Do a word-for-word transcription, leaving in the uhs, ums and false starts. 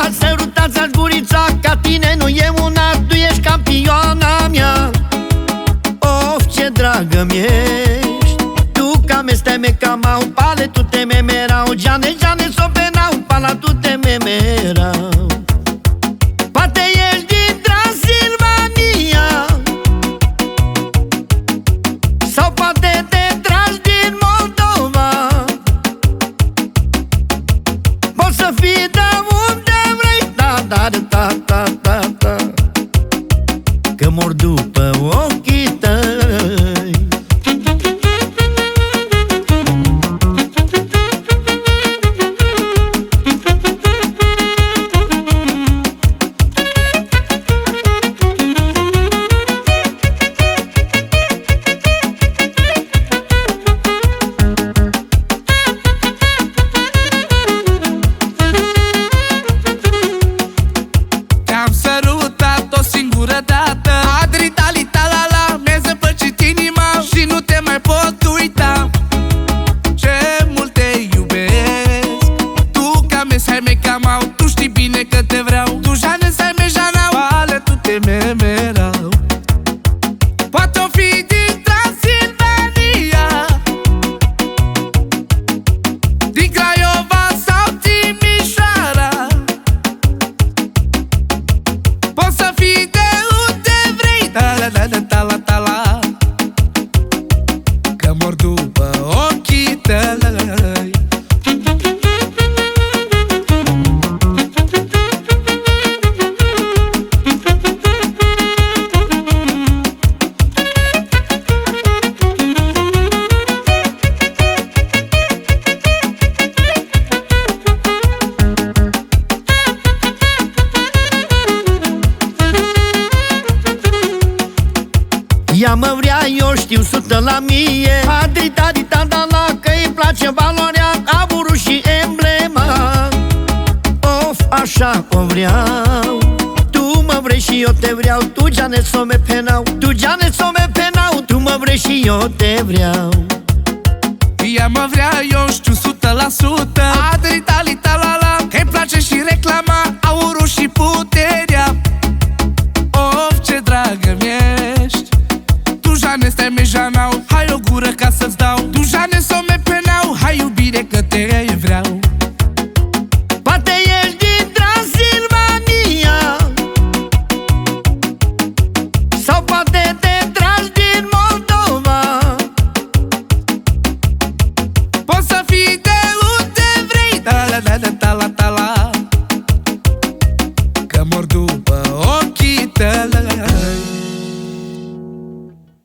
sărutați-aș gurița, ca tine nu e una, tu ești campioana mea. Of, ce dragă-mi ești, tu ca mestemeca-mau, pale tu te memerau, Giane, Giane, sopenau, pala tu te memerau. Poate ești din Transilvania sau poate te tragi din Moldova. Poți să fii de unde vrei, da, da, da, da, da, da, că mor după ochii tăi. Te-am sărutat o singură dată, adri-tali-ta-la-la, mi-ai zăpăcit inima și nu te mai pot uita. Ce mult te iubesc, tu ca mestemeca-mau, tu știi bine că te vreau. Tu Jane, Saime, Janau, ale tu te memerau. Poate-o fi din Transilvania, din Craiova sau Timișoara. Poți să fii de unde vrei, ta-la-la-la-ta-la-ta-la, că mor după ochii tăi. Ea mă vrea, eu știu, sută la mie, adri-tali-ta-la-la, că îi place valoarea, aurul și emblema. Of, așa o vreau, tu mă vrei și eu te vreau, tu Giane, some penau, tu Giane, some penau, tu mă vrei și eu te vreau. Ea mă vrea, eu știu, sută la sută, adri-tali-ta-la-la, că-i place și reclama, aurul și puterea. Of, ce dragă-mi ești, tu Jane, Saime, Janau, hai o gură ca să-ți dau. Tu Jane, some penau, hai iubire că te vreau. Poate ești din Transilvania sau poate te tragi din Moldova. Poți să fii de unde vrei, ta-la-la-la-ta-la-ta-la, că mor după ochii tăi.